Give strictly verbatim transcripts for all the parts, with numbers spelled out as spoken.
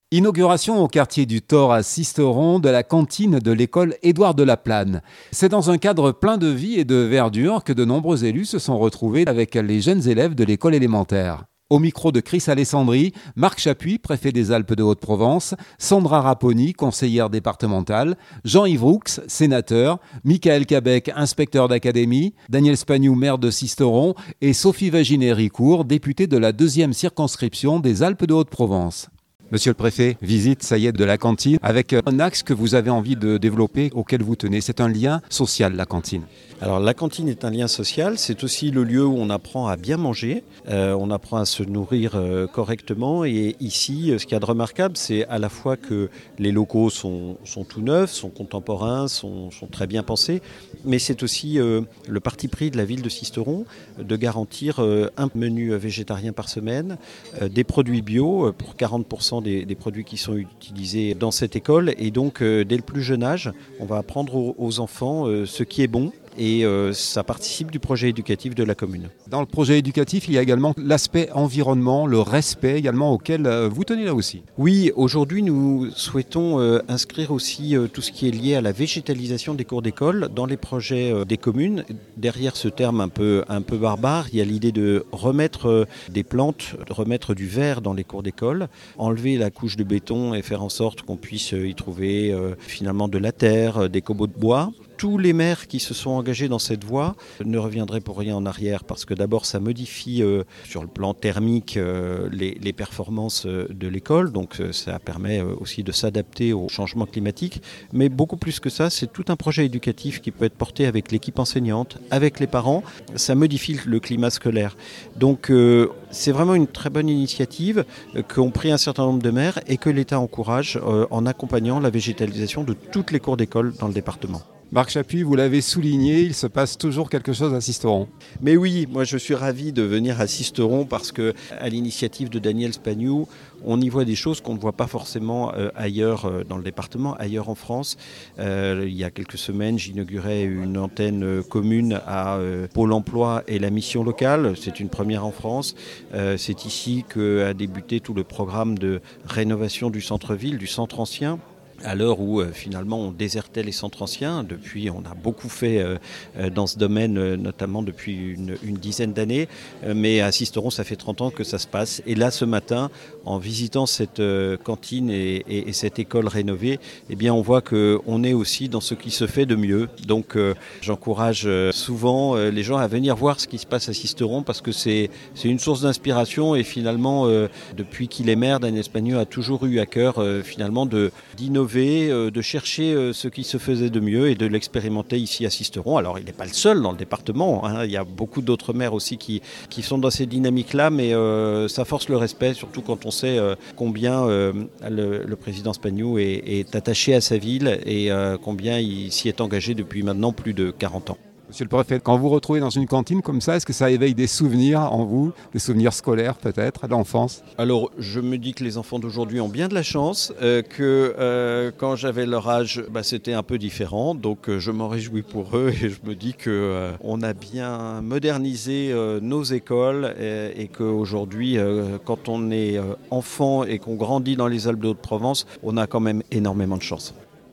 Inauguration au quartier du Thor à Sisteron de la cantine de l'école Édouard de la Plane. C'est dans un cadre plein de vie et de verdure que de nombreux élus se sont retrouvés avec les jeunes élèves de l'école élémentaire. Au micro de Chris Alessandri, Marc Chapuis, préfet des Alpes de Haute-Provence, Sandra Raponi, conseillère départementale, Jean-Yves Roux, sénateur, Michael Cabec, inspecteur d'académie, Daniel Spagnou, maire de Sisteron et Sophie Vaginet-Ricourt, députée de la deuxième circonscription des Alpes de Haute-Provence. Monsieur le préfet, visite, ça y est, de la cantine, avec un axe que vous avez envie de développer, auquel vous tenez. C'est un lien social, la cantine. Alors la cantine est un lien social, c'est aussi le lieu où on apprend à bien manger, euh, on apprend à se nourrir euh, correctement et ici, ce qu'il y a de remarquable, c'est à la fois que les locaux sont, sont tout neufs, sont contemporains, sont, sont très bien pensés, mais c'est aussi euh, le parti pris de la ville de Sisteron de garantir euh, un menu végétarien par semaine, euh, des produits bio pour quarante pour cent des, des produits qui sont utilisés dans cette école et donc euh, dès le plus jeune âge, on va apprendre aux, aux enfants euh, ce qui est bon. Et euh, ça participe du projet éducatif de la commune. Dans le projet éducatif, il y a également l'aspect environnement, le respect également auquel euh, vous tenez là aussi. Oui, aujourd'hui nous souhaitons euh, inscrire aussi euh, tout ce qui est lié à la végétalisation des cours d'école dans les projets euh, des communes. Derrière ce terme un peu, un peu barbare, il y a l'idée de remettre euh, des plantes, de remettre du vert dans les cours d'école, enlever la couche de béton et faire en sorte qu'on puisse y trouver euh, finalement de la terre, des copeaux de bois. Tous les maires qui se sont engagés dans cette voie ne reviendraient pour rien en arrière parce que d'abord ça modifie euh, sur le plan thermique euh, les, les performances euh, de l'école, donc euh, ça permet euh, aussi de s'adapter au changement climatique. Mais beaucoup plus que ça, c'est tout un projet éducatif qui peut être porté avec l'équipe enseignante, avec les parents. Ça modifie le climat scolaire. Donc euh, c'est vraiment une très bonne initiative euh, qu'ont pris un certain nombre de maires et que l'État encourage euh, en accompagnant la végétalisation de toutes les cours d'école dans le département. Marc Chapuis, vous l'avez souligné, il se passe toujours quelque chose à Sisteron. Mais oui, moi je suis ravi de venir à Sisteron parce que, à l'initiative de Daniel Spagnou, on y voit des choses qu'on ne voit pas forcément euh, ailleurs euh, dans le département, ailleurs en France. Euh, il y a quelques semaines, j'inaugurais une antenne euh, commune à euh, Pôle emploi et la mission locale. C'est une première en France. Euh, c'est ici qu'a débuté tout le programme de rénovation du centre-ville, du centre ancien. À l'heure où euh, finalement on désertait les centres anciens, depuis on a beaucoup fait euh, euh, dans ce domaine, euh, notamment depuis une, une dizaine d'années, euh, mais à Sisteron ça fait trente ans que ça se passe. Et là ce matin, en visitant cette euh, cantine et, et, et cette école rénovée, eh bien on voit qu'on est aussi dans ce qui se fait de mieux. Donc euh, j'encourage euh, souvent euh, les gens à venir voir ce qui se passe à Sisteron parce que c'est, c'est une source d'inspiration et finalement euh, depuis qu'il est maire, Daniel Spagnou a toujours eu à cœur euh, finalement de, d'innover, de chercher ce qui se faisait de mieux et de l'expérimenter ici à Sisteron. Alors il n'est pas le seul dans le département, hein. Il y a beaucoup d'autres maires aussi qui, qui sont dans ces dynamiques-là, mais euh, ça force le respect, surtout quand on sait euh, combien euh, le, le président Spagnou est, est attaché à sa ville et euh, combien il s'y est engagé depuis maintenant plus de quarante ans. Monsieur le préfet, quand vous vous retrouvez dans une cantine comme ça, est-ce que ça éveille des souvenirs en vous, des souvenirs scolaires peut-être, d'enfance ? Alors, je me dis que les enfants d'aujourd'hui ont bien de la chance, euh, que euh, quand j'avais leur âge, bah, c'était un peu différent, donc euh, je m'en réjouis pour eux et je me dis qu'on euh, a bien modernisé euh, nos écoles et, et qu'aujourd'hui, euh, quand on est euh, enfant et qu'on grandit dans les Alpes de Haute-Provence, on a quand même énormément de chance.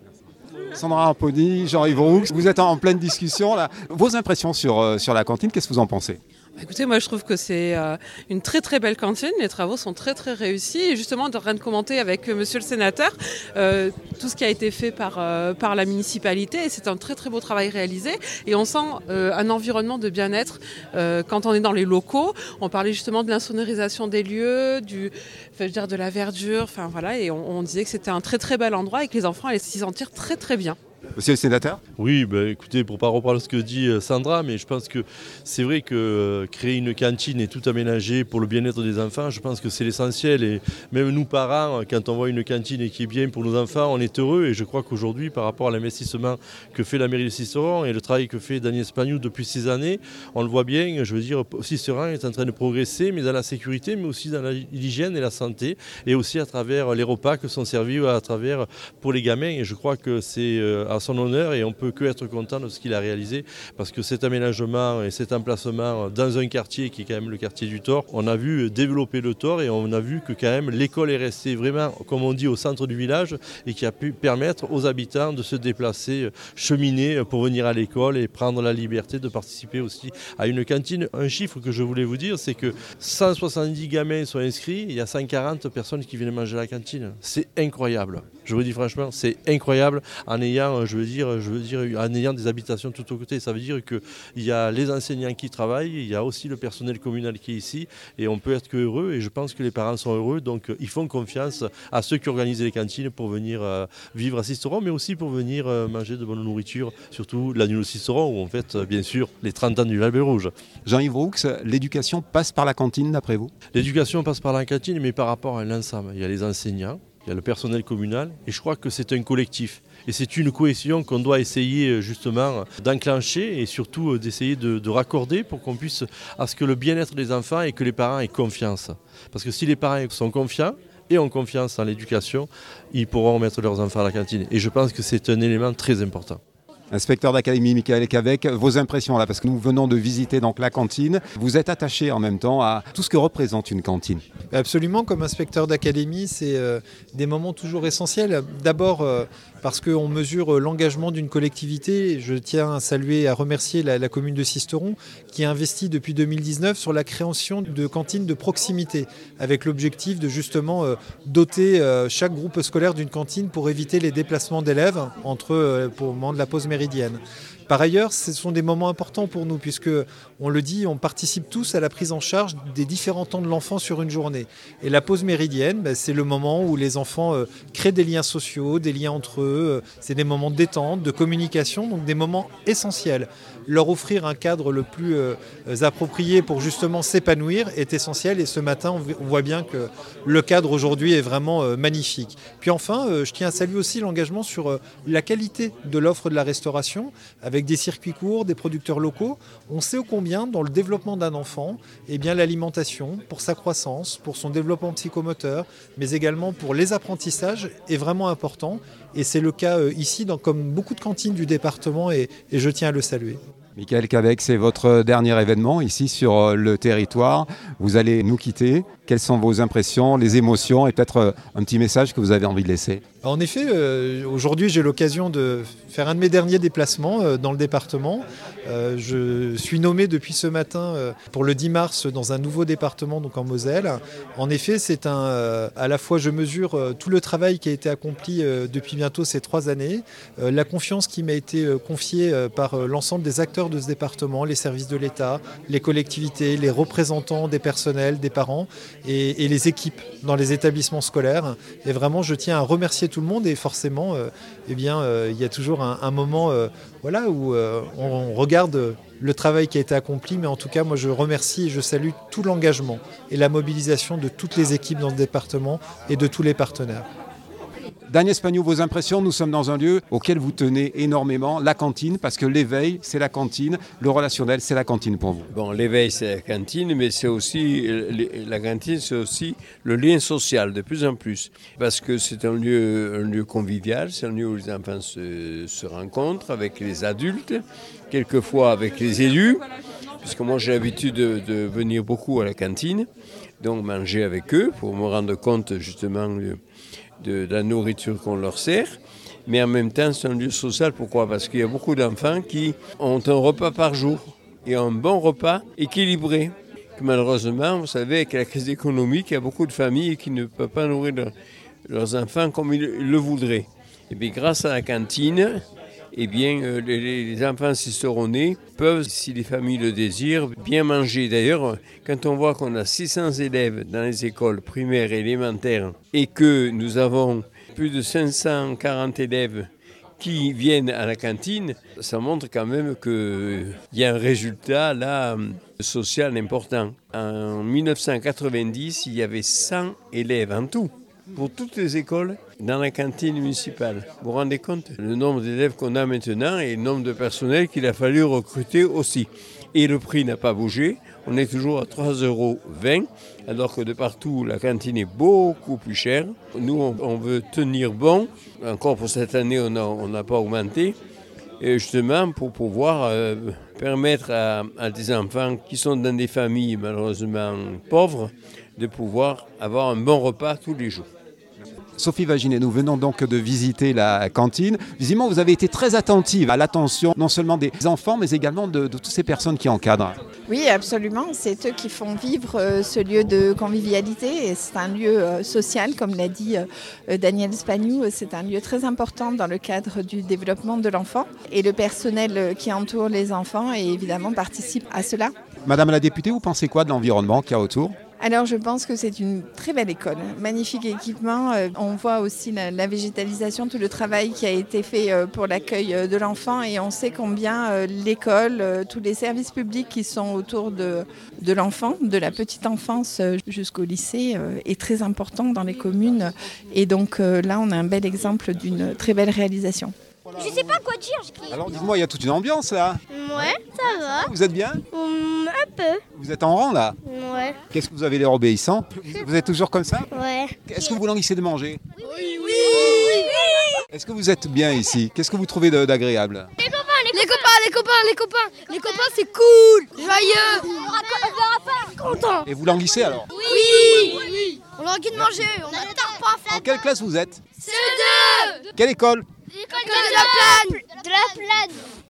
Sandra Raponi, Jean-Yves Roux, vous êtes en pleine discussion là. Vos impressions sur, euh, sur la cantine, qu'est-ce que vous en pensez ? Écoutez, moi je trouve que c'est euh, une très très belle cantine, les travaux sont très très réussis et justement de rien de commenter avec euh, monsieur le sénateur euh, tout ce qui a été fait par, euh, par la municipalité et c'est un très très beau travail réalisé et on sent euh, un environnement de bien-être euh, quand on est dans les locaux. On parlait justement de l'insonorisation des lieux, du, enfin, je veux dire, de la verdure, enfin voilà, et on, on disait que c'était un très très bel endroit et que les enfants allaient s'y sentir très très bien. Monsieur le sénateur ? Oui, bah, écoutez, pour ne pas reprendre ce que dit Sandra, mais je pense que c'est vrai que euh, créer une cantine et tout aménager pour le bien-être des enfants, je pense que c'est l'essentiel. Et même nous, parents, quand on voit une cantine qui est bien pour nos enfants, on est heureux. Et je crois qu'aujourd'hui, par rapport à l'investissement que fait la mairie de Sisteron et le travail que fait Daniel Spagnou depuis ces années, on le voit bien, je veux dire, Sisteron est en train de progresser, mais dans la sécurité, mais aussi dans la, l'hygiène et la santé, et aussi à travers les repas qui sont servis à travers pour les gamins. Et je crois que c'est... Euh, à son honneur et on ne peut que être content de ce qu'il a réalisé parce que cet aménagement et cet emplacement dans un quartier qui est quand même le quartier du Thor, on a vu développer le Thor et on a vu que quand même l'école est restée vraiment, comme on dit, au centre du village et qui a pu permettre aux habitants de se déplacer, cheminer pour venir à l'école et prendre la liberté de participer aussi à une cantine. Un chiffre que je voulais vous dire, c'est que cent soixante-dix gamins sont inscrits, il y a cent quarante personnes qui viennent manger à la cantine. C'est incroyable. Je vous dis franchement, c'est incroyable en ayant, je veux dire, je veux dire, en ayant des habitations tout aux côtés. Ça veut dire qu'il y a les enseignants qui travaillent, il y a aussi le personnel communal qui est ici et on peut être que heureux et je pense que les parents sont heureux. Donc ils font confiance à ceux qui organisent les cantines pour venir euh, vivre à Sisteron, mais aussi pour venir euh, manger de bonne nourriture, surtout la nuit au Sisteron où on fête euh, bien sûr les trente ans du Label Rouge. Jean-Yves Roux, l'éducation passe par la cantine d'après vous? L'éducation passe par la cantine, mais par rapport à l'ensemble. Il y a les enseignants, il y a le personnel communal, et je crois que c'est un collectif. Et c'est une cohésion qu'on doit essayer justement d'enclencher et surtout d'essayer de, de raccorder pour qu'on puisse à ce que le bien-être des enfants et que les parents aient confiance. Parce que si les parents sont confiants et ont confiance en l'éducation, ils pourront mettre leurs enfants à la cantine. Et je pense que c'est un élément très important. Inspecteur d'académie Michael Cavec, vos impressions là, parce que nous venons de visiter donc la cantine. Vous êtes attaché en même temps à tout ce que représente une cantine. Absolument, comme inspecteur d'académie, c'est euh, des moments toujours essentiels. D'abord euh, parce qu'on mesure l'engagement d'une collectivité. Je tiens à saluer et à remercier la, la commune de Sisteron qui a investi depuis deux mille dix-neuf sur la création de cantines de proximité avec l'objectif de justement euh, doter euh, chaque groupe scolaire d'une cantine pour éviter les déplacements d'élèves entre euh, pour le moment de la pause méridienne. Par ailleurs, ce sont des moments importants pour nous puisque, on le dit, on participe tous à la prise en charge des différents temps de l'enfant sur une journée. Et la pause méridienne, ben, c'est le moment où les enfants euh, créent des liens sociaux, des liens entre eux. C'est des moments de détente, de communication, donc des moments essentiels. Leur offrir un cadre le plus euh, approprié pour justement s'épanouir est essentiel. Et ce matin, on voit bien que le cadre aujourd'hui est vraiment euh, magnifique. Puis enfin, euh, je tiens à saluer aussi l'engagement sur euh, la qualité de l'offre de la restauration avec des circuits courts, des producteurs locaux. On sait ô combien, dans le développement d'un enfant, eh bien, l'alimentation, pour sa croissance, pour son développement psychomoteur, mais également pour les apprentissages, est vraiment important. Et c'est le cas euh, ici, dans comme beaucoup de cantines du département, et, et je tiens à le saluer. Michael Cavec, c'est votre dernier événement ici sur le territoire. Vous allez nous quitter. Quelles sont vos impressions, les émotions et peut-être un petit message que vous avez envie de laisser? En effet, euh, aujourd'hui, j'ai l'occasion de faire un de mes derniers déplacements euh, dans le département. Euh, je suis nommé depuis ce matin euh, pour le dix mars dans un nouveau département, donc en Moselle. En effet, c'est un, euh, à la fois, je mesure euh, tout le travail qui a été accompli euh, depuis bientôt ces trois années, euh, la confiance qui m'a été euh, confiée euh, par euh, l'ensemble des acteurs de ce département, les services de l'État, les collectivités, les représentants des personnels, des parents et, et les équipes dans les établissements scolaires. Et vraiment, je tiens à remercier tout le monde et forcément, euh, eh bien, euh, il y a toujours un, un moment euh, voilà, où euh, on, on regarde le travail qui a été accompli, mais en tout cas, moi, je remercie et je salue tout l'engagement et la mobilisation de toutes les équipes dans ce département et de tous les partenaires. Daniel Spagnou, vos impressions? Nous sommes dans un lieu auquel vous tenez énormément, la cantine, parce que l'éveil, c'est la cantine, le relationnel, c'est la cantine pour vous. Bon, l'éveil, c'est la cantine, mais c'est aussi, la cantine, c'est aussi le lien social, de plus en plus. Parce que c'est un lieu, un lieu convivial, c'est un lieu où les enfants se, se rencontrent avec les adultes, quelquefois avec les élus, puisque moi j'ai l'habitude de, de venir beaucoup à la cantine, donc manger avec eux, pour me rendre compte justement de, de la nourriture qu'on leur sert. Mais en même temps, c'est un lieu social. Pourquoi? Parce qu'il y a beaucoup d'enfants qui ont un repas par jour et un bon repas équilibré. Malheureusement, vous savez, avec la crise économique, il y a beaucoup de familles qui ne peuvent pas nourrir leur, leurs enfants comme ils le voudraient. Et bien, grâce à la cantine, eh bien, euh, les, les enfants sisteronnais peuvent, si les familles le désirent, bien manger. D'ailleurs, quand on voit qu'on a six cents élèves dans les écoles primaires et élémentaires et que nous avons plus de cinq cent quarante élèves qui viennent à la cantine, ça montre quand même qu'il y a un résultat là social important. En dix-neuf cent quatre-vingt-dix, il y avait cent élèves en tout, pour toutes les écoles, dans la cantine municipale. Vous vous rendez compte? Le nombre d'élèves qu'on a maintenant et le nombre de personnel qu'il a fallu recruter aussi. et le prix n'a pas bougé. On est toujours à trois euros vingt, alors que de partout, la cantine est beaucoup plus chère. Nous, on, on veut tenir bon. Encore pour cette année, on n'a pas augmenté. Et justement, pour pouvoir euh, permettre à, à des enfants qui sont dans des familles malheureusement pauvres, de pouvoir avoir un bon repas tous les jours. Sophie Vaginet, nous venons donc de visiter la cantine. Visiblement, vous avez été très attentive à l'attention non seulement des enfants, mais également de, de toutes ces personnes qui encadrent. Oui, absolument. C'est eux qui font vivre euh, ce lieu de convivialité. Et c'est un lieu euh, social, comme l'a dit euh, Daniel Spagnou. C'est un lieu très important dans le cadre du développement de l'enfant. Et le personnel euh, qui entoure les enfants, et évidemment, participe à cela. Madame la députée, vous pensez quoi de l'environnement qu'il y a autour ? Alors je pense que c'est une très belle école, magnifique équipement. On voit aussi la, la végétalisation, tout le travail qui a été fait pour l'accueil de l'enfant et on sait combien l'école, tous les services publics qui sont autour de, de l'enfant, de la petite enfance jusqu'au lycée, est très important dans les communes. Et donc là, on a un bel exemple d'une très belle réalisation. Je sais pas quoi dire. Je... Alors dites-moi, il y a toute une ambiance là. Ouais, ça va. Vous êtes bien ? um, Un peu. Vous êtes en rang là ? Ouais. Qu'est-ce que vous avez l'air obéissant ? Vous êtes toujours comme ça ? Ouais. Est-ce que vous languissez de manger ? Oui, oui, oui, oui. Est-ce que vous êtes bien ici ? Qu'est-ce que vous trouvez de- d'agréable ? Les copains, les, les copains, les copains, les copains. Les copains, c'est cool, joyeux. On verra pas. Content. Et vous languissez alors ? Oui. Oui. On a envie de manger. On a pas. En quelle classe vous êtes ? C'est deux. Quelle école ? L'école de la plane. De la plane.